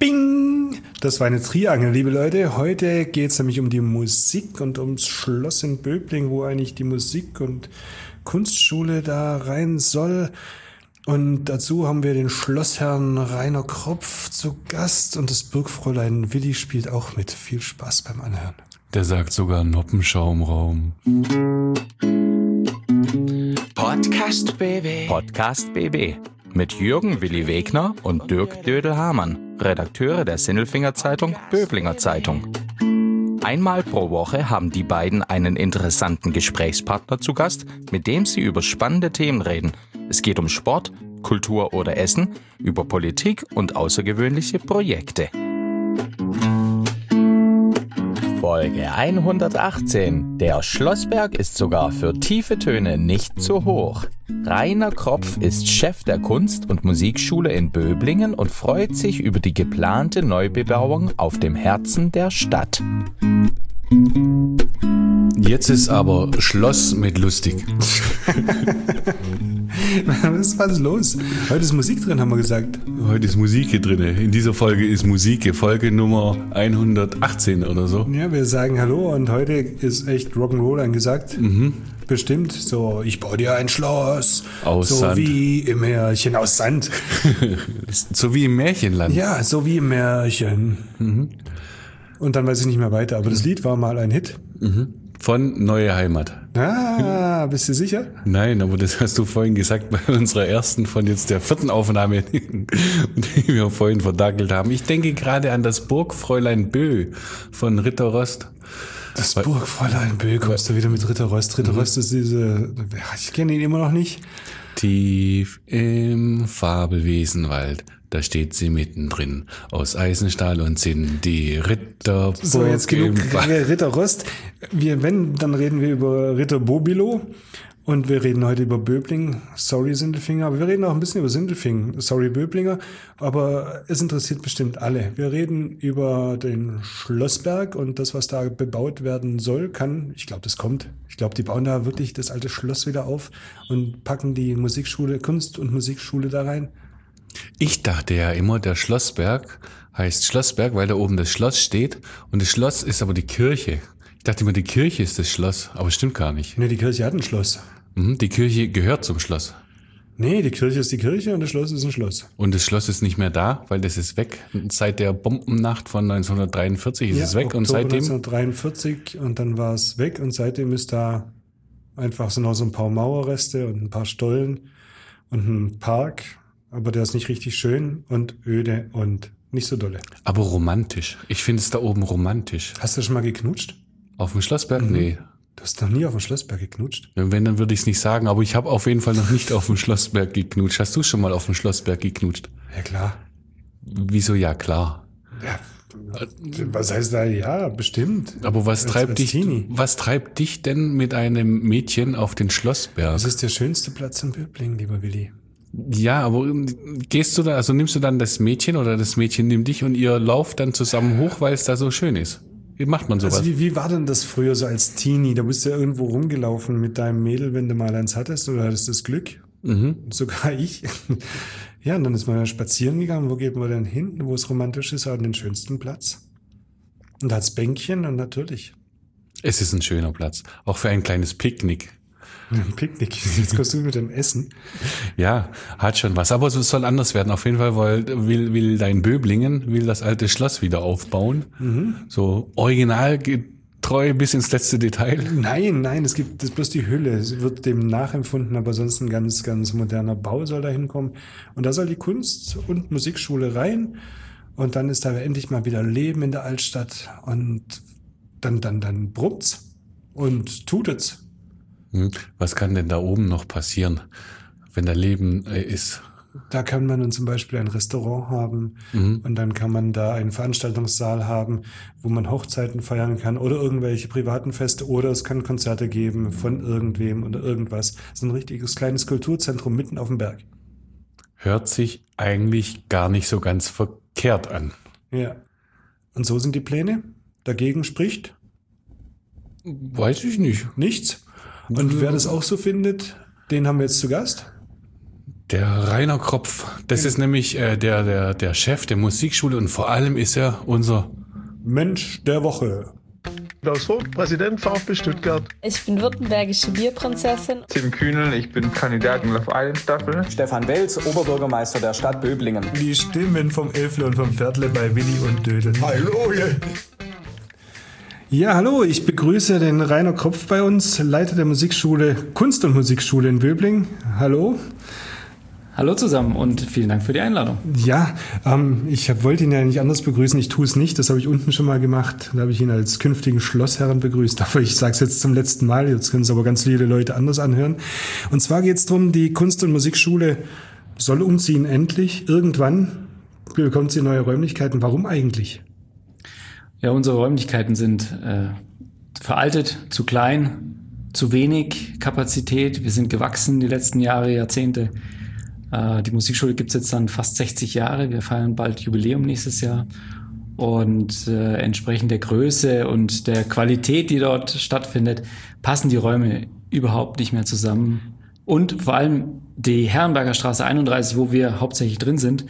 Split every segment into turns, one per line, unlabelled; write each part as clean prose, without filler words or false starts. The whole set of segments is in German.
Bing! Das war eine Triangel, liebe Leute. Heute geht es nämlich um die Musik und ums Schloss in Böbling, wo eigentlich die Musik- und Kunstschule da rein soll. Und dazu haben wir den Schlossherrn Rainer Kropf zu Gast und das Burgfräulein Willi spielt auch mit. Viel Spaß beim Anhören.
Der sagt sogar Noppenschaumraum.
Podcast BB.
Podcast BB. Mit Jürgen Willi Wegner und Dirk Dödel-Hamann, Redakteure der Sinnelfinger Zeitung Böblinger Zeitung. Einmal pro Woche haben die beiden einen interessanten Gesprächspartner zu Gast, mit dem sie über spannende Themen reden. Es geht um Sport, Kultur oder Essen, über Politik und außergewöhnliche Projekte. Folge 118. Der Schlossberg ist sogar für tiefe Töne nicht zu hoch. Rainer Kropf ist Chef der Kunst- und Musikschule in Böblingen und freut sich über die geplante Neubebauung auf dem Herzen der Stadt.
Jetzt ist aber Schloss mit lustig.
Was ist los? Heute ist Musik drin, haben wir gesagt.
Heute ist Musik hier drin. In dieser Folge ist Musik, Folge Nummer 118 oder so.
Ja, wir sagen Hallo und heute ist echt Rock'n'Roll angesagt. Bestimmt. So, ich baue dir ein Schloss.
Aus
so
Sand.
Wie im Märchen aus Sand.
So wie im Märchenland.
Ja, so wie im Märchen. Und dann weiß ich nicht mehr weiter. Aber das Lied war mal ein Hit.
Von Neue Heimat.
Ah, bist du sicher?
Nein, aber das hast du vorhin gesagt bei unserer ersten von jetzt der 4. Aufnahme, die wir vorhin verdackelt haben. Ich denke gerade an das Burgfräulein Bö von Ritter Rost.
Das Burgfräulein Bö, kommst du wieder mit Ritter Rost. Ritter Rost ist ich kenne ihn immer noch nicht.
Tief im Fabelwesenwald, da steht sie mittendrin, aus Eisenstahl und Zinn, die Ritterburg.
So, jetzt genug
im Wald.
Ritter Rost. Dann reden wir über Ritter Bobilo. Und wir reden heute über Böbling. Sorry, Sindelfinger. Aber wir reden auch ein bisschen über Sindelfingen. Sorry, Böblinger. Aber es interessiert bestimmt alle. Wir reden über den Schlossberg und das, was da bebaut werden soll, ich glaube, das kommt. Ich glaube, die bauen da wirklich das alte Schloss wieder auf und packen die Musikschule, Kunst- und Musikschule da rein.
Ich dachte ja immer, der Schlossberg heißt Schlossberg, weil da oben das Schloss steht. Und das Schloss ist aber die Kirche. Ich dachte immer, die Kirche ist das Schloss, aber stimmt gar nicht.
Nee, die Kirche hat ein Schloss.
Die Kirche gehört zum Schloss.
Nee, die Kirche ist die Kirche und das Schloss ist ein Schloss.
Und das Schloss ist nicht mehr da, weil das ist weg. Seit der Bombennacht von 1943 ist es weg.
Oktober
Und seitdem
1943 und dann war es weg und seitdem ist da einfach so noch so ein paar Mauerreste und ein paar Stollen und ein Park, aber der ist nicht richtig schön und öde und nicht so dolle.
aber romantisch. Ich finde es da oben romantisch.
Hast du schon mal geknutscht?
Auf dem Schlossberg? Nee.
Du hast noch nie auf dem Schlossberg geknutscht?
Wenn, dann würde ich es nicht sagen, aber ich habe auf jeden Fall noch nicht auf dem Schlossberg geknutscht. Hast du schon mal auf dem Schlossberg geknutscht?
Ja, klar.
Wieso? Ja, klar.
Ja, was heißt da? Ja, bestimmt.
Aber was
Als
treibt
Teenie.
was treibt dich denn mit einem Mädchen auf den Schlossberg?
Das ist der schönste Platz in Böbling, lieber Willi.
Ja, aber gehst du da, also nimmst du dann das Mädchen oder das Mädchen nimmt dich und ihr lauft dann zusammen hoch, weil es da so schön ist? Wie macht man sowas?
Also wie war denn das früher so als Teenie? Da bist du ja irgendwo rumgelaufen mit deinem Mädel, wenn du mal eins hattest oder hattest das Glück. Sogar ich. Ja, und dann ist man ja spazieren gegangen. Wo geht man denn hin? Wo es romantisch ist, an den schönsten Platz. Und da hat's Bänkchen und natürlich
Es ist ein schöner Platz, auch für ein kleines Picknick.
ein Picknick. Jetzt kommst du mit dem Essen.
Ja, hat schon was. Aber es soll anders werden. Auf jeden Fall will dein Böblingen, will das alte Schloss wieder aufbauen. So originalgetreu bis ins letzte Detail.
Nein, es gibt das ist bloß die Hülle. Es wird dem nachempfunden, aber sonst ein ganz, ganz moderner Bau soll da hinkommen. Und da soll die Kunst- und Musikschule rein. Und dann ist da endlich mal wieder Leben in der Altstadt. Und dann brummt's und tutet's.
Was kann denn da oben noch passieren, wenn da Leben ist?
Da kann man dann zum Beispiel ein Restaurant haben und dann kann man da einen Veranstaltungssaal haben, wo man Hochzeiten feiern kann oder irgendwelche privaten Feste oder es kann Konzerte geben von irgendwem oder irgendwas. So ein richtiges kleines Kulturzentrum mitten auf dem Berg.
Hört sich eigentlich gar nicht so ganz verkehrt an.
Ja. Und so sind die Pläne. Dagegen spricht
Weiß ich nicht.
nichts. Und wer das auch so findet, den haben wir jetzt zu Gast.
Der Rainer Kropf, das ist nämlich der Chef der Musikschule und vor allem ist er unser
Mensch der Woche.
Klaus Vogt, Präsident VfB Stuttgart.
Ich bin württembergische Bierprinzessin.
Tim Kühnel, ich bin Kandidat in Love Island Staffel.
Stefan Welz, Oberbürgermeister der Stadt Böblingen.
Die Stimmen vom Elfle und vom Viertle bei Willi und Dödel. Hallo! Ja, hallo, ich begrüße den Rainer Kropf bei uns, Leiter der Musikschule, Kunst- und Musikschule in Böblingen. Hallo.
Hallo zusammen und vielen Dank für die Einladung.
Ja, ich wollte ihn ja nicht anders begrüßen, ich tue es nicht, das habe ich unten schon mal gemacht. Da habe ich ihn als künftigen Schlossherren begrüßt, aber ich sage es jetzt zum letzten Mal, jetzt können es aber ganz viele Leute anders anhören. Und zwar geht es darum, die Kunst- und Musikschule soll umziehen endlich, irgendwann bekommt sie neue Räumlichkeiten. Warum eigentlich?
Ja, unsere Räumlichkeiten sind veraltet, zu klein, zu wenig Kapazität. Wir sind gewachsen die letzten Jahre, Jahrzehnte. Die Musikschule gibt's jetzt dann fast 60 Jahre. Wir feiern bald Jubiläum nächstes Jahr. Und entsprechend der Größe und der Qualität, die dort stattfindet, passen die Räume überhaupt nicht mehr zusammen. Und vor allem die Herrenberger Straße 31, wo wir hauptsächlich drin sind,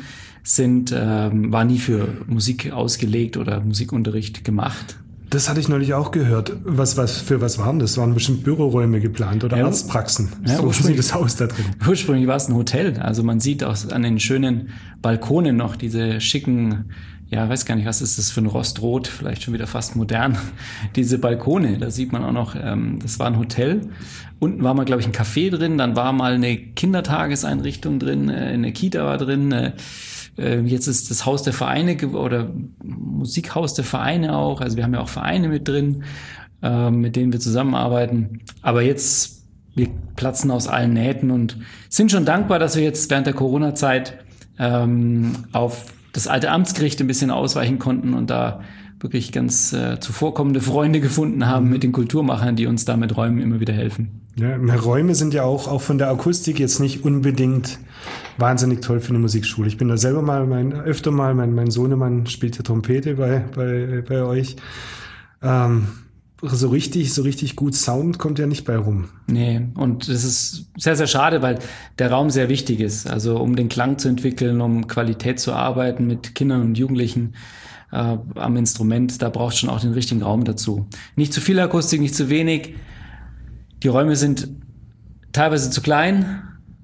war nie für Musik ausgelegt oder Musikunterricht gemacht.
Das hatte ich neulich auch gehört. Für was waren das? Waren bestimmt Büroräume geplant oder Arztpraxen?
Ja,
so sieht das Haus da drin.
Ursprünglich war es ein Hotel. Also man sieht auch an den schönen Balkonen noch diese schicken, ja, weiß gar nicht, was ist das für ein Rostrot, vielleicht schon wieder fast modern. Diese Balkone, da sieht man auch noch, das war ein Hotel. Unten war mal, glaube ich, ein Café drin, dann war mal eine Kindertageseinrichtung drin, eine Kita war drin, jetzt ist das Haus der Vereine oder Musikhaus der Vereine auch. Also wir haben ja auch Vereine mit drin, mit denen wir zusammenarbeiten. Aber jetzt, wir platzen aus allen Nähten und sind schon dankbar, dass wir jetzt während der Corona-Zeit auf das alte Amtsgericht ein bisschen ausweichen konnten und da wirklich ganz zuvorkommende Freunde gefunden haben mit den Kulturmachern, die uns da mit Räumen immer wieder helfen.
Ja, Räume sind ja auch von der Akustik jetzt nicht unbedingt wahnsinnig toll für eine Musikschule. Ich bin da selber öfter mal, mein Sohnemann spielt ja Trompete bei euch. So richtig gut Sound kommt ja nicht bei rum. Nee,
und das ist sehr, sehr schade, weil der Raum sehr wichtig ist. Also um den Klang zu entwickeln, um Qualität zu arbeiten mit Kindern und Jugendlichen am Instrument, da braucht schon auch den richtigen Raum dazu. Nicht zu viel Akustik, nicht zu wenig. Die Räume sind teilweise zu klein.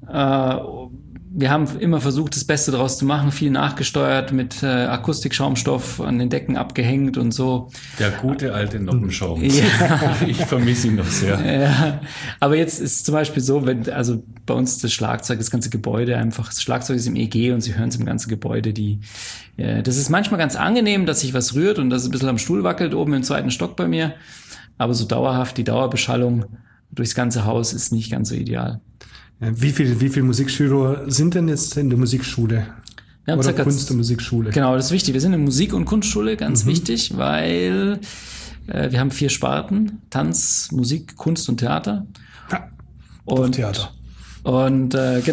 Wir haben immer versucht, das Beste daraus zu machen, viel nachgesteuert, mit Akustikschaumstoff an den Decken abgehängt und so.
Der gute alte Noppenschaum.
Ja.
Ich vermisse ihn noch sehr.
Ja. Aber jetzt ist es zum Beispiel so, also bei uns das Schlagzeug, das ganze Gebäude einfach, das Schlagzeug ist im EG und Sie hören es im ganzen Gebäude. Das ist manchmal ganz angenehm, dass sich was rührt und dass es ein bisschen am Stuhl wackelt, oben im 2. Stock bei mir. Aber so dauerhaft, die Dauerbeschallung durchs ganze Haus ist nicht ganz so ideal.
Wie viel Musikschüler sind denn jetzt in der Musikschule?
Wir haben
oder Kunst- und Musikschule? Genau,
das ist wichtig. Wir sind in Musik- und Kunstschule, ganz wichtig, weil wir haben 4 Sparten: Tanz, Musik, Kunst und Theater.
Ja,
und
Theater.
Und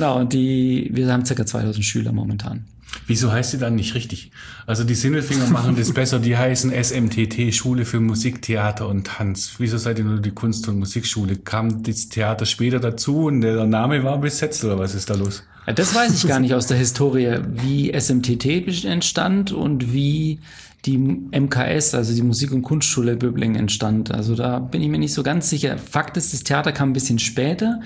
wir haben ca. 2000 Schüler momentan.
Wieso heißt sie dann nicht richtig? Also die Sindelfinger machen das besser, die heißen SMTT, Schule für Musik, Theater und Tanz. Wieso seid ihr nur die Kunst- und Musikschule? Kam das Theater später dazu und der Name war besetzt oder was ist da los?
Ja, das weiß ich gar nicht aus der Historie, wie SMTT entstand und wie die MKS, also die Musik- und Kunstschule Böblingen entstand. Also da bin ich mir nicht so ganz sicher. Fakt ist, das Theater kam ein bisschen später.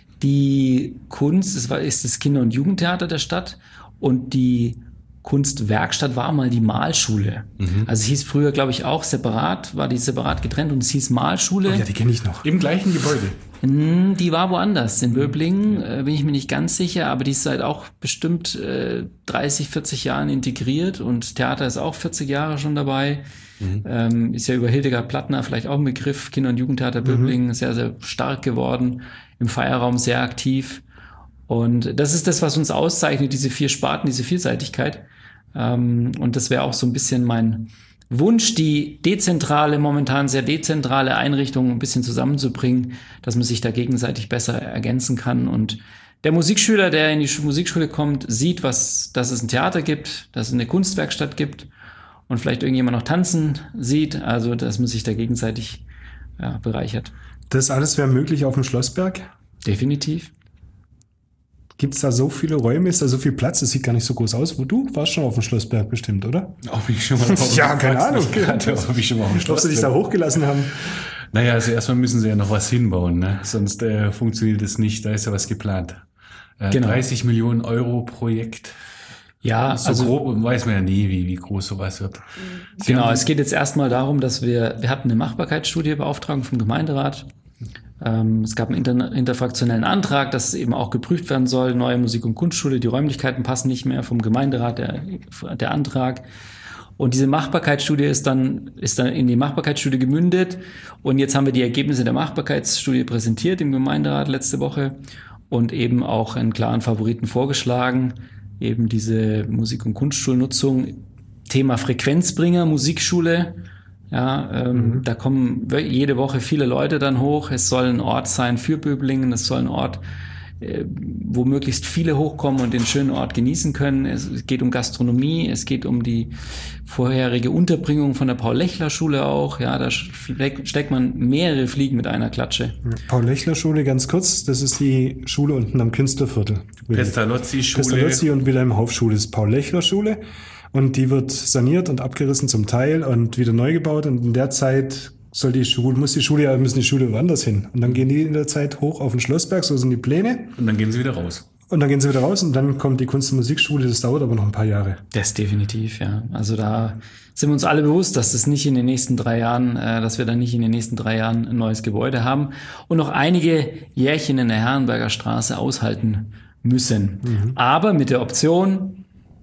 Die Kunst, ist das Kinder- und Jugendtheater der Stadt. Und die Kunstwerkstatt war mal die Malschule. Also es hieß früher, glaube ich, auch separat getrennt und es hiez Malschule.
Oh ja, die kenne ich noch.
Im gleichen Gebäude?
Die war woanders. In Böblingen bin ich mir nicht ganz sicher, aber die ist seit auch bestimmt 30, 40 Jahren integriert und Theater ist auch 40 Jahre schon dabei. Ist ja über Hildegard Plattner vielleicht auch ein Begriff. Kinder- und Jugendtheater Böblingen, sehr, sehr stark geworden. Im Feierraum sehr aktiv. Und das ist das, was uns auszeichnet, diese 4 Sparten, diese Vielseitigkeit. Und das wäre auch so ein bisschen mein Wunsch, die momentan sehr dezentrale Einrichtung ein bisschen zusammenzubringen, dass man sich da gegenseitig besser ergänzen kann. Und der Musikschüler, der in die Musikschule kommt, sieht, dass es ein Theater gibt, dass es eine Kunstwerkstatt gibt und vielleicht irgendjemand noch tanzen sieht. Also, dass man sich da gegenseitig bereichert.
Das alles wäre möglich auf dem Schlossberg?
Definitiv.
Gibt es da so viele Räume? Ist da so viel Platz? Das sieht gar nicht so groß aus. Du warst schon auf dem Schlossberg bestimmt, oder?
Ob ich schon mal
ja, keine Ahnung.
Ob ich schon mal auf dem Schlossberg.
Ob sie dich da hochgelassen haben?
Naja, also erstmal müssen sie ja noch was hinbauen, ne? Sonst funktioniert es nicht. Da ist ja was geplant.
Genau.
30 Millionen Euro Projekt.
Ja,
so also grob weiß man ja nie, wie groß sowas wird.
Genau, es geht jetzt erstmal darum, dass wir hatten eine Machbarkeitsstudie Beauftragung vom Gemeinderat. Es gab einen interfraktionellen Antrag, dass eben auch geprüft werden soll, neue Musik- und Kunstschule, die Räumlichkeiten passen nicht mehr, vom Gemeinderat der Antrag. Und diese Machbarkeitsstudie ist dann in die Machbarkeitsstudie gemündet. Und jetzt haben wir die Ergebnisse der Machbarkeitsstudie präsentiert im Gemeinderat letzte Woche und eben auch einen klaren Favoriten vorgeschlagen, eben diese Musik- und Kunstschulnutzung, Thema Frequenzbringer, Musikschule. Ja, da kommen jede Woche viele Leute dann hoch. Es soll ein Ort sein für Böblingen. Es soll ein Ort, wo möglichst viele hochkommen und den schönen Ort genießen können. Es geht um Gastronomie. Es geht um die vorherige Unterbringung von der Paul-Lechler-Schule auch. Ja, da steckt man mehrere Fliegen mit einer Klatsche.
Paul-Lechler-Schule, ganz kurz. Das ist die Schule unten am Künstlerviertel.
Pestalozzi-Schule.
Pestalozzi und Wilhelm-Hauff-Schule ist Paul-Lechler-Schule. Und die wird saniert und abgerissen zum Teil und wieder neu gebaut. Und in der Zeit müssen die Schule woanders hin. Und dann gehen die in der Zeit hoch auf den Schlossberg, so sind die Pläne.
Und dann gehen sie wieder raus.
Und dann kommt die Kunst- und Musikschule. Das dauert aber noch ein paar Jahre.
Das definitiv, ja. Also da sind wir uns alle bewusst, dass wir dann nicht in den nächsten 3 Jahren ein neues Gebäude haben und noch einige Jährchen in der Herrenberger Straße aushalten müssen. Aber mit der Option,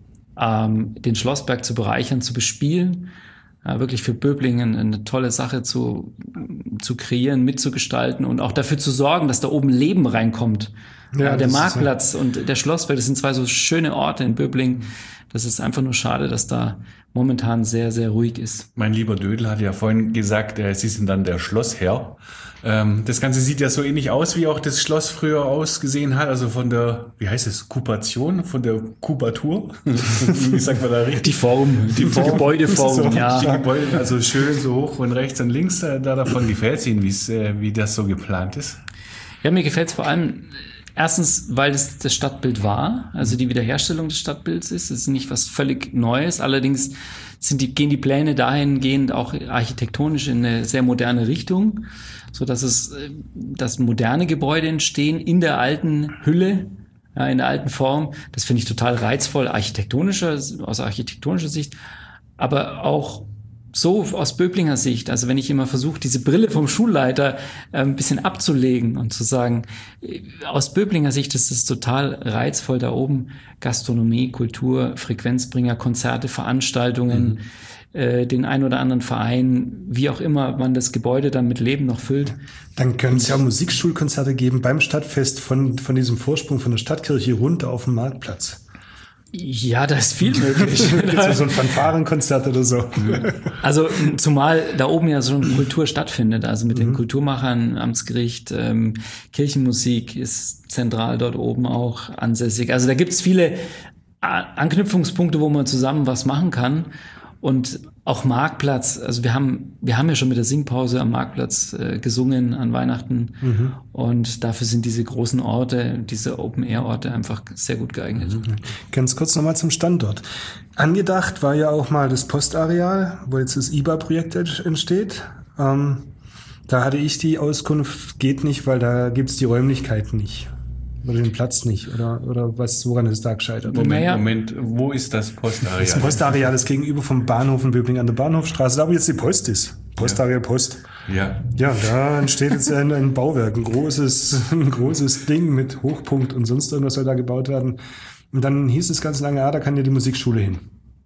den Schlossberg zu bereichern, zu bespielen, wirklich für Böblingen eine tolle Sache zu kreieren, mitzugestalten und auch dafür zu sorgen, dass da oben Leben reinkommt. Ja, der Marktplatz und der Schlossberg, das sind 2 so schöne Orte in Böblingen. Das ist einfach nur schade, dass da momentan sehr, sehr ruhig ist.
Mein lieber Dödel hat ja vorhin gesagt, Sie sind dann der Schlossherr. Das Ganze sieht ja so ähnlich aus, wie auch das Schloss früher ausgesehen hat, also von der, wie heißt es, Kupation, von der Kubatur? Wie sagt man da richtig?
Die Gebäudeform,
so,
ja.
Die Gebäude, also schön so hoch und rechts und links, davon gefällt es Ihnen, wie das so geplant ist?
Ja, mir gefällt es vor allem erstens, weil es das Stadtbild war, also die Wiederherstellung des Stadtbilds ist. Es ist nicht was völlig Neues, allerdings gehen die Pläne dahingehend auch architektonisch in eine sehr moderne Richtung, so dass moderne Gebäude entstehen in der alten Hülle, ja, in der alten Form. Das finde ich total reizvoll, aus architektonischer Sicht, aber auch so aus Böblinger Sicht, also wenn ich immer versuche, diese Brille vom Schulleiter ein bisschen abzulegen und zu sagen, aus Böblinger Sicht ist es total reizvoll da oben, Gastronomie, Kultur, Frequenzbringer, Konzerte, Veranstaltungen, den ein oder anderen Verein, wie auch immer man das Gebäude dann mit Leben noch füllt.
Dann können es ja Musikschulkonzerte geben beim Stadtfest von diesem Vorsprung von der Stadtkirche runter auf den Marktplatz.
Ja, da ist viel möglich.
So ein Fanfarenkonzert oder so.
Also zumal da oben ja so eine Kultur stattfindet, also mit den Kulturmachern, Amtsgericht, Kirchenmusik ist zentral dort oben auch ansässig. Also da gibt's viele Anknüpfungspunkte, wo man zusammen was machen kann. Und auch Marktplatz, also wir haben ja schon mit der Singpause am Marktplatz gesungen an Weihnachten und dafür sind diese großen Orte, diese Open-Air-Orte einfach sehr gut geeignet.
Ganz kurz nochmal zum Standort. Angedacht war ja auch mal das Postareal, wo jetzt das IBA-Projekt entsteht. Da hatte ich die Auskunft, geht nicht, weil da gibt's die Räumlichkeiten nicht. Oder den Platz nicht, oder woran ist es da gescheitert?
Moment, wo ist das Postareal?
Das Postareal ist gegenüber vom Bahnhof in Böblingen an der Bahnhofstraße, da wo jetzt die Post ist. Postareal Post.
Ja.
Ja, da entsteht jetzt ein Bauwerk, ein großes Ding mit Hochpunkt und sonst irgendwas soll da gebaut werden. Und dann hieß es ganz lange, da kann ja die Musikschule hin.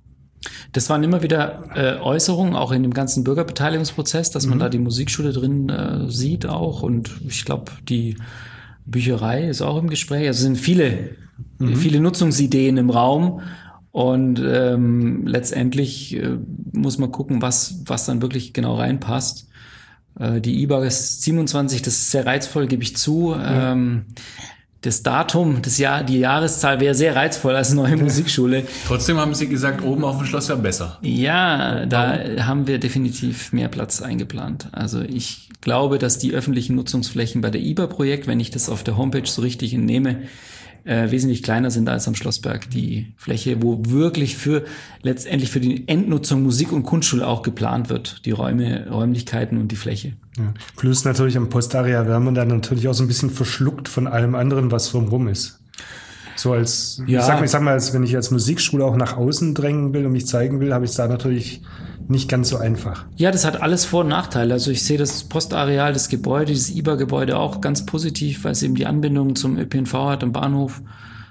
Das waren immer wieder Äußerungen, auch in dem ganzen Bürgerbeteiligungsprozess, dass man da die Musikschule drin sieht auch. Und ich glaube, die Bücherei ist auch im Gespräch. Also sind viele Nutzungsideen im Raum. Und letztendlich muss man gucken, was dann wirklich genau reinpasst. Die IBA ist 27, das ist sehr reizvoll, gebe ich zu. Das Datum, die Jahreszahl wäre sehr reizvoll als neue Musikschule.
Trotzdem haben Sie gesagt, oben auf dem Schloss wäre besser.
Ja, da haben wir definitiv mehr Platz eingeplant. Also ich glaube, dass die öffentlichen Nutzungsflächen bei der IBA-Projekt, wenn ich das auf der Homepage so richtig entnehme, wesentlich kleiner sind als am Schlossberg. Die Fläche, wo wirklich letztendlich für die Endnutzung Musik- und Kunstschule auch geplant wird. Die Räumlichkeiten und die Fläche.
Ja. Plus natürlich am Postaria wäre man dann natürlich auch so ein bisschen verschluckt von allem anderen, was drumherum ist. So als, ich sag mal, als wenn ich als Musikschule auch nach außen drängen will und mich zeigen will, habe ich es da natürlich nicht ganz so einfach.
Ja, das hat alles Vor- und Nachteile. Also ich sehe das Postareal, das Gebäude, dieses IBA-Gebäude auch ganz positiv, weil es eben die Anbindung zum ÖPNV hat, am Bahnhof.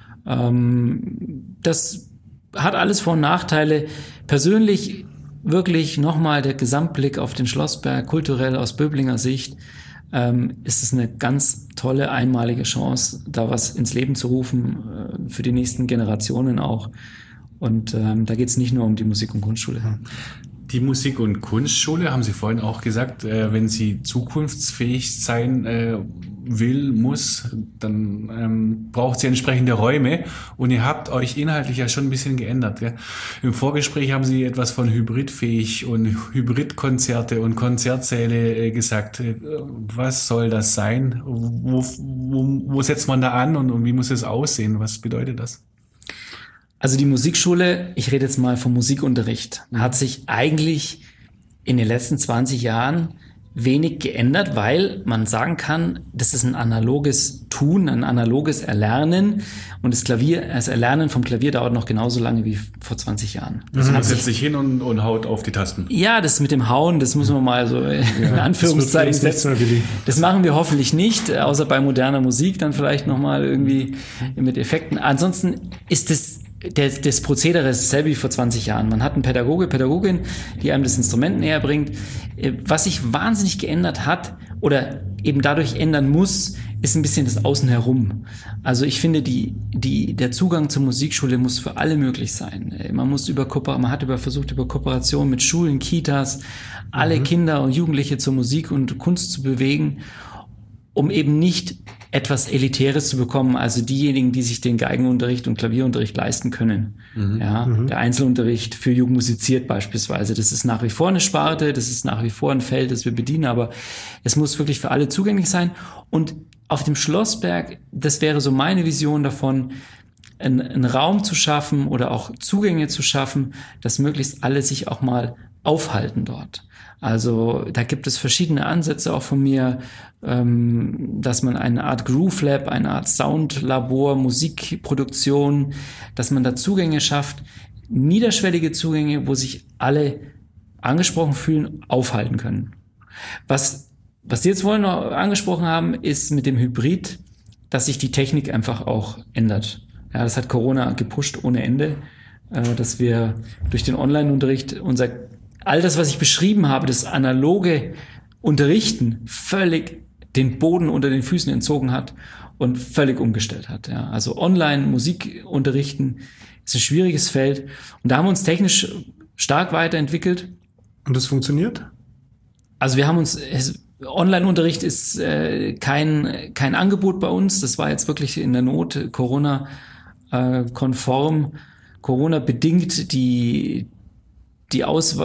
Das hat alles Vor- und Nachteile. Persönlich wirklich nochmal der Gesamtblick auf den Schlossberg, kulturell aus Böblinger Sicht, ist es eine ganz tolle, einmalige Chance, da was ins Leben zu rufen, für die nächsten Generationen auch. Und da geht es nicht nur um die Musik- und Kunstschule.
Die Musik- und Kunstschule, haben Sie vorhin auch gesagt, wenn sie zukunftsfähig sein muss, dann braucht sie entsprechende Räume. Und ihr habt euch inhaltlich ja schon ein bisschen geändert. Gell? Im Vorgespräch haben Sie etwas von hybridfähig und Hybridkonzerte und Konzertsäle gesagt. Was soll das sein? Wo setzt man da an und wie muss es aussehen? Was bedeutet das?
Also die Musikschule, ich rede jetzt mal vom Musikunterricht, hat sich eigentlich in den letzten 20 Jahren wenig geändert, weil man sagen kann, das ist ein analoges Tun, ein analoges Erlernen und das Erlernen vom Klavier dauert noch genauso lange wie vor 20 Jahren.
Man setzt sich hin und haut auf die Tasten.
Ja, das mit dem Hauen, das muss man mal so in Anführungszeichen setzen. Das machen wir hoffentlich nicht, außer bei moderner Musik dann vielleicht nochmal irgendwie mit Effekten. Ansonsten ist das Prozedere ist dasselbe wie vor 20 Jahren. Man hat einen Pädagogin, die einem das Instrument näher bringt. Was sich wahnsinnig geändert hat oder eben dadurch ändern muss, ist ein bisschen das Außenherum. Also ich finde, der Zugang zur Musikschule muss für alle möglich sein. Man hat versucht, über Kooperation mit Schulen, Kitas, alle Kinder und Jugendliche zur Musik und Kunst zu bewegen, um eben nicht etwas Elitäres zu bekommen, also diejenigen, die sich den Geigenunterricht und Klavierunterricht leisten können. Der Einzelunterricht für Jugend musiziert beispielsweise, das ist nach wie vor eine Sparte, das ist nach wie vor ein Feld, das wir bedienen, aber es muss wirklich für alle zugänglich sein. Und auf dem Schlossberg, das wäre so meine Vision davon, einen Raum zu schaffen oder auch Zugänge zu schaffen, dass möglichst alle sich auch mal aufhalten dort. Also da gibt es verschiedene Ansätze auch von mir, dass man eine Art Groove Lab, eine Art Soundlabor, Musikproduktion, dass man da Zugänge schafft, niederschwellige Zugänge, wo sich alle angesprochen fühlen, aufhalten können. Was Sie jetzt vorhin noch angesprochen haben, ist mit dem Hybrid, dass sich die Technik einfach auch ändert. Ja, das hat Corona gepusht ohne Ende, dass wir durch den Online-Unterricht all das, was ich beschrieben habe, das analoge Unterrichten völlig den Boden unter den Füßen entzogen hat und völlig umgestellt hat. Ja. Also Online-Musik unterrichten ist ein schwieriges Feld und da haben wir uns technisch stark weiterentwickelt.
Und das funktioniert?
Also wir haben Online-Unterricht ist kein Angebot bei uns. Das war jetzt wirklich in der Not, Corona-konform, Corona-bedingt das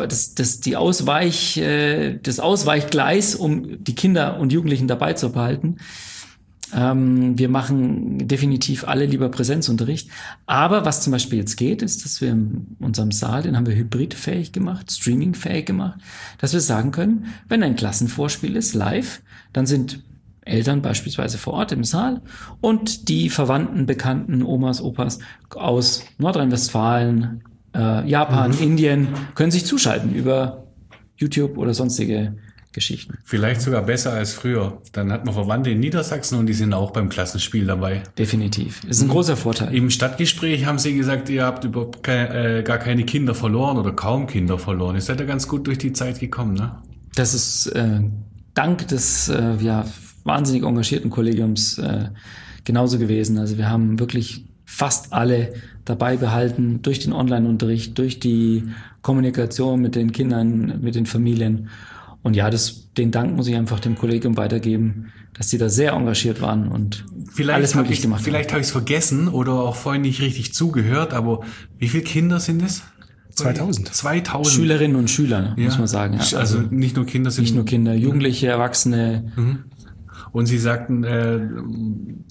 Ausweichgleis, um die Kinder und Jugendlichen dabei zu behalten. Wir machen definitiv alle lieber Präsenzunterricht. Aber was zum Beispiel jetzt geht, ist, dass wir in unserem Saal, den haben wir hybridfähig gemacht, streamingfähig gemacht, dass wir sagen können, wenn ein Klassenvorspiel ist, live, dann sind Eltern beispielsweise vor Ort im Saal und die Verwandten, Bekannten, Omas, Opas aus Nordrhein-Westfalen, Japan, Indien, können sich zuschalten über YouTube oder sonstige Geschichten.
Vielleicht sogar besser als früher. Dann hat man Verwandte in Niedersachsen und die sind auch beim Klassenspiel dabei.
Definitiv. Das ist ein großer Vorteil.
Im Stadtgespräch haben Sie gesagt, ihr habt überhaupt gar keine Kinder verloren oder kaum Kinder verloren. Ihr seid ja ganz gut durch die Zeit gekommen, ne?
Das ist dank des wahnsinnig engagierten Kollegiums genauso gewesen. Also wir haben wirklich fast alle dabei behalten durch den Online-Unterricht, durch die Kommunikation mit den Kindern, mit den Familien. Und ja, den Dank muss ich einfach dem Kollegium weitergeben, dass sie da sehr engagiert waren und alles möglich gemacht haben.
Vielleicht habe ich es vergessen oder auch vorhin nicht richtig zugehört, aber wie viele Kinder sind es?
2000.
Schülerinnen und Schüler, muss man sagen.
Ja. Also nicht nur Kinder sind...
Nicht nur Kinder, Jugendliche, Erwachsene.
Und Sie sagten,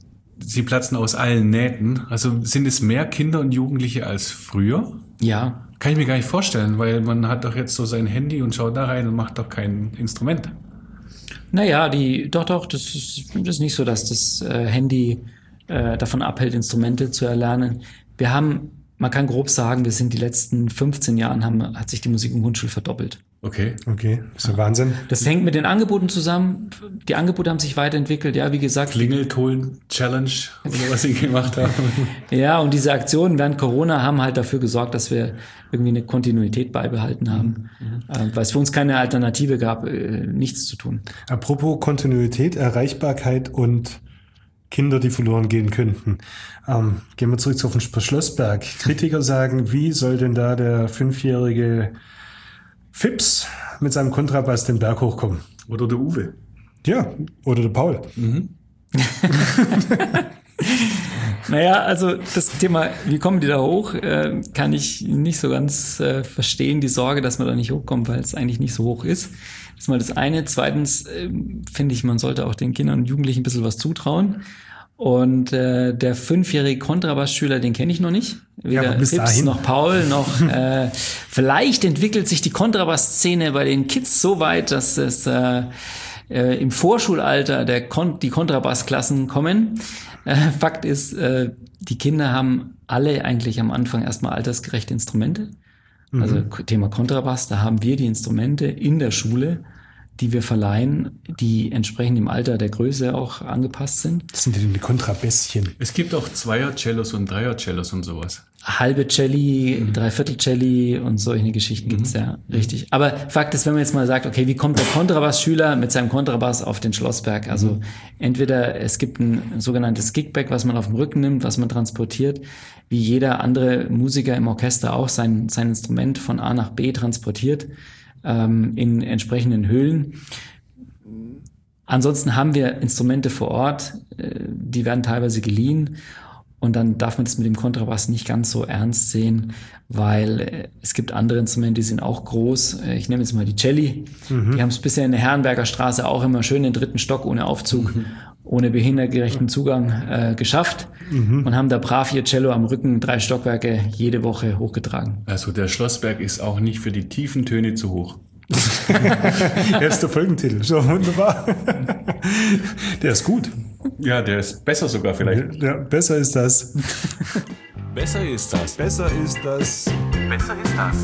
sie platzen aus allen Nähten. Also sind es mehr Kinder und Jugendliche als früher?
Ja.
Kann ich mir gar nicht vorstellen, weil man hat doch jetzt so sein Handy und schaut da rein und macht doch kein Instrument.
Naja, doch, das ist nicht so, dass das Handy davon abhält, Instrumente zu erlernen. Man kann grob sagen, wir sind die letzten 15 Jahren hat sich die Musik- und Grundschule verdoppelt.
Okay.
Das ist ja Wahnsinn.
Das hängt mit den Angeboten zusammen. Die Angebote haben sich weiterentwickelt, ja, wie gesagt.
Klingelton-Challenge oder was sie gemacht haben.
Ja, und diese Aktionen während Corona haben halt dafür gesorgt, dass wir irgendwie eine Kontinuität beibehalten haben, weil es für uns keine Alternative gab, nichts zu tun.
Apropos Kontinuität, Erreichbarkeit und Kinder, die verloren gehen könnten. Gehen wir zurück auf den Schlossberg. Kritiker sagen, wie soll denn da der 5-jährige Fips mit seinem Kontrabass den Berg hochkommen?
Oder der Uwe.
Ja, oder der Paul.
Naja, also das Thema, wie kommen die da hoch, kann ich nicht so ganz verstehen, die Sorge, dass man da nicht hochkommt, weil es eigentlich nicht so hoch ist. Das ist mal das eine. Zweitens finde ich, man sollte auch den Kindern und Jugendlichen ein bisschen was zutrauen. Und der 5-jährige Kontrabassschüler, den kenne ich noch nicht. Weder Fips noch Paul noch. Vielleicht entwickelt sich die Kontrabassszene bei den Kids so weit, dass es im Vorschulalter die Kontrabassklassen kommen. Fakt ist, die Kinder haben alle eigentlich am Anfang erstmal altersgerechte Instrumente. Also Thema Kontrabass, da haben wir die Instrumente in der Schule, die wir verleihen, die entsprechend im Alter der Größe auch angepasst sind.
Das sind die Kontrabässchen.
Es gibt auch Zweier-Cellos und Dreier-Cellos und sowas.
Halbe Celli, Dreiviertel-Celli und solche Geschichten gibt's ja, richtig. Aber Fakt ist, wenn man jetzt mal sagt, okay, wie kommt der Kontrabassschüler mit seinem Kontrabass auf den Schlossberg? Also entweder es gibt ein sogenanntes Gigback, was man auf dem Rücken nimmt, was man transportiert, wie jeder andere Musiker im Orchester auch sein Instrument von A nach B transportiert, in entsprechenden Höhlen. Ansonsten haben wir Instrumente vor Ort, die werden teilweise geliehen. Und dann darf man das mit dem Kontrabass nicht ganz so ernst sehen, weil es gibt andere Instrumente, die sind auch groß. Ich nehme jetzt mal die Celli. Die haben es bisher in der Herrenberger Straße auch immer schön in den 3. Stock ohne Aufzug, ohne behindertengerechten Zugang geschafft und haben da brav ihr Cello am Rücken 3 Stockwerke jede Woche hochgetragen.
Also der Schlossberg ist auch nicht für die tiefen Töne zu hoch.
Jetzt der Folgentitel. So wunderbar. Der ist gut.
Ja, der ist besser sogar vielleicht.
Ja, besser ist das.
Besser ist das.
Besser ist das.
Besser ist das.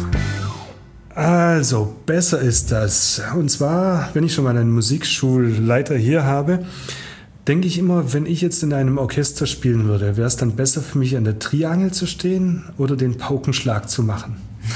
Also, besser ist das. Und zwar, wenn ich schon mal einen Musikschulleiter hier habe, denke ich immer, wenn ich jetzt in einem Orchester spielen würde, wäre es dann besser für mich, an der Triangel zu stehen oder den Paukenschlag zu machen?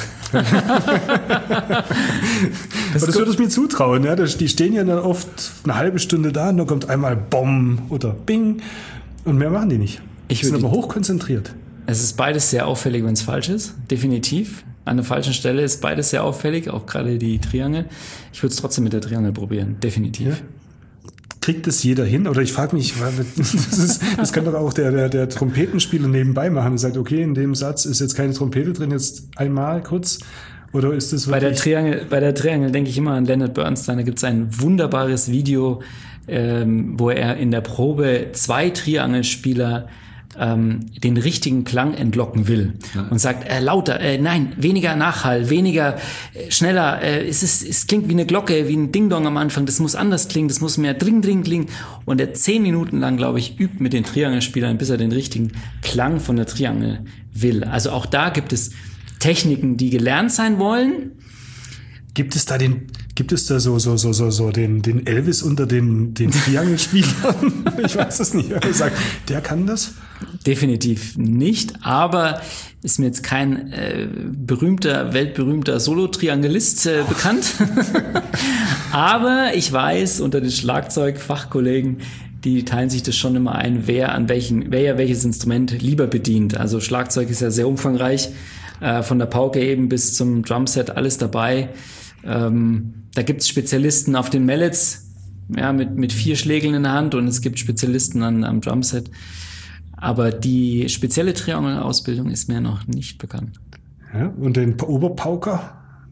Das würde ich mir zutrauen. Ja? Die stehen ja dann oft eine halbe Stunde da und dann kommt einmal Bom oder Bing und mehr machen die nicht. Die sind aber hochkonzentriert.
Es ist beides sehr auffällig, wenn es falsch ist, definitiv. An der falschen Stelle ist beides sehr auffällig, auch gerade die Triangel. Ich würde es trotzdem mit der Triangel probieren, definitiv. Ja.
Kriegt das jeder hin? Oder ich frage mich, das kann doch auch der Trompetenspieler nebenbei machen und sagt, okay, in dem Satz ist jetzt keine Trompete drin, jetzt einmal kurz. Oder ist das wirklich...
Bei der Triangel denke ich immer an Leonard Bernstein. Da gibt es ein wunderbares Video, wo er in der Probe 2 Triangelspieler den richtigen Klang entlocken will und sagt, lauter, nein, weniger Nachhall, weniger, schneller, es klingt wie eine Glocke, wie ein Ding-Dong am Anfang, das muss anders klingen, das muss mehr Dring-Dring klingen. Und er 10 Minuten lang, glaube ich, übt mit den Triangelspielern, bis er den richtigen Klang von der Triangel will. Also auch da gibt es Techniken, die gelernt sein wollen.
Gibt es da so den Elvis unter den Triangelspielern? Ich weiß es nicht. Er sagt, der kann das?
Definitiv nicht, aber ist mir jetzt kein weltberühmter Solo-Triangelist bekannt. Aber ich weiß, unter den Schlagzeugfachkollegen, die teilen sich das schon immer ein, wer welches Instrument lieber bedient. Also Schlagzeug ist ja sehr umfangreich, von der Pauke eben bis zum Drumset, alles dabei. Da gibt es Spezialisten auf den Mallets, ja, mit 4 Schlägeln in der Hand, und es gibt Spezialisten am Drumset. Aber die spezielle Triangel-Ausbildung ist mir noch nicht bekannt.
Ja, und den Oberpauker?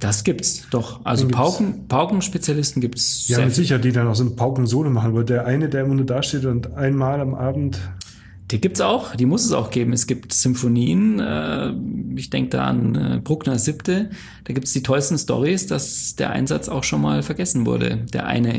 Das gibt's, doch. Also Paukenspezialisten gibt's.
Ja, mit Sicherheit, die dann auch so ein Pauken-Solo machen. Aber der eine, der immer nur da steht und einmal am Abend...
Die gibt's auch, die muss es auch geben. Es gibt Symphonien, ich denke da an Bruckner 7. Da gibt's die tollsten Storys, dass der Einsatz auch schon mal vergessen wurde. Der eine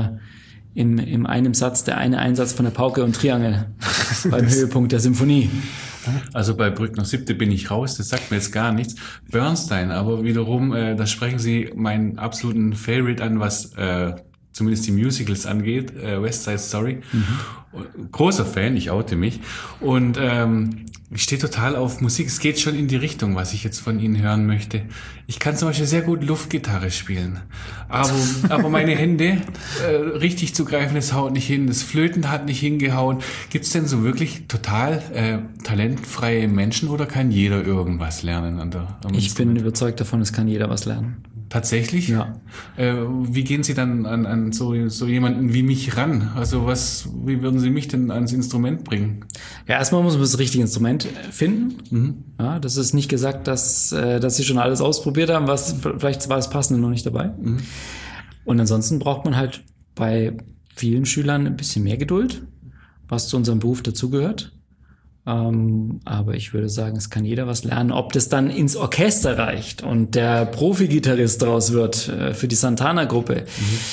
im einem Satz, der eine Einsatz von der Pauke und Triangel beim Höhepunkt der Symphonie.
Also bei Bruckner 7. bin ich raus, das sagt mir jetzt gar nichts. Bernstein, aber wiederum, da sprechen Sie meinen absoluten Favorite an, was zumindest die Musicals angeht, West Side Story. Großer Fan, ich oute mich. Und ich stehe total auf Musik. Es geht schon in die Richtung, was ich jetzt von Ihnen hören möchte. Ich kann zum Beispiel sehr gut Luftgitarre spielen. Aber meine Hände richtig zu greifen, das haut nicht hin. Das Flöten hat nicht hingehauen. Gibt es denn so wirklich total talentfreie Menschen oder kann jeder irgendwas lernen am
Ich bin überzeugt davon, es kann jeder was lernen.
Tatsächlich?
Ja.
Wie gehen Sie dann an so jemanden wie mich ran? Also wie würden Sie mich denn ans Instrument bringen?
Ja, erstmal muss man das richtige Instrument finden. Ja, das ist nicht gesagt, dass Sie schon alles ausprobiert haben, vielleicht war das Passende noch nicht dabei. Und ansonsten braucht man halt bei vielen Schülern ein bisschen mehr Geduld, was zu unserem Beruf dazugehört. Aber ich würde sagen, es kann jeder was lernen. Ob das dann ins Orchester reicht und der Profi-Gitarrist draus wird für die Santana-Gruppe,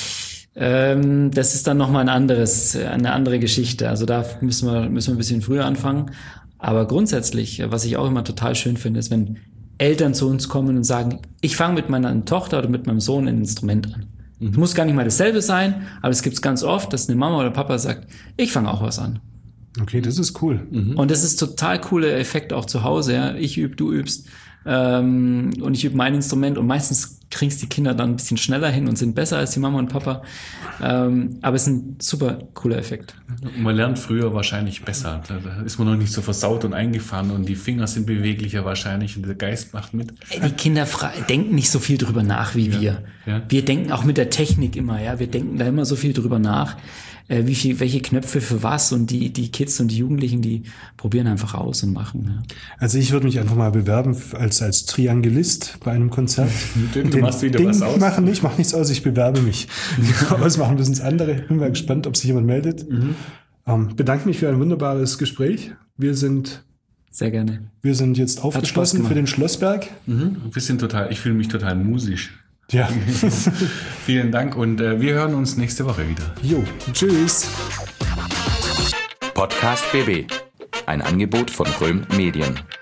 das ist dann nochmal eine andere Geschichte. Also da müssen wir ein bisschen früher anfangen. Aber grundsätzlich, was ich auch immer total schön finde, ist, wenn Eltern zu uns kommen und sagen, ich fange mit meiner Tochter oder mit meinem Sohn ein Instrument an. Es muss gar nicht mal dasselbe sein, aber es gibt es ganz oft, dass eine Mama oder Papa sagt, ich fange auch was an.
Okay, das ist cool.
Und das ist total cooler Effekt auch zu Hause. Ja? Ich übe, du übst. Und ich übe mein Instrument und meistens kriegst die Kinder dann ein bisschen schneller hin und sind besser als die Mama und Papa. Aber es ist ein super cooler Effekt.
Man lernt früher wahrscheinlich besser. Da ist man noch nicht so versaut und eingefahren und die Finger sind beweglicher wahrscheinlich und der Geist macht mit.
Die Kinder denken nicht so viel drüber nach wie wir. Ja. Wir denken auch mit der Technik immer. Ja, wir denken da immer so viel drüber nach. Welche Knöpfe für was und die Kids und die Jugendlichen, die probieren einfach aus und machen. Ja.
Also ich würde mich einfach mal bewerben als Triangulist bei einem Konzert.
Du machst wieder was aus.
Ich mache nichts aus, ich bewerbe mich. Ausmachen müssen es andere. Bin mal gespannt, ob sich jemand meldet. Bedanke mich für ein wunderbares Gespräch.
Sehr gerne.
Wir sind jetzt aufgeschlossen für den Schlossberg.
Ich fühle mich total musisch.
Ja.
Vielen Dank und wir hören uns nächste Woche wieder.
Jo, tschüss.
Podcast BB. Ein Angebot von Röhm Medien.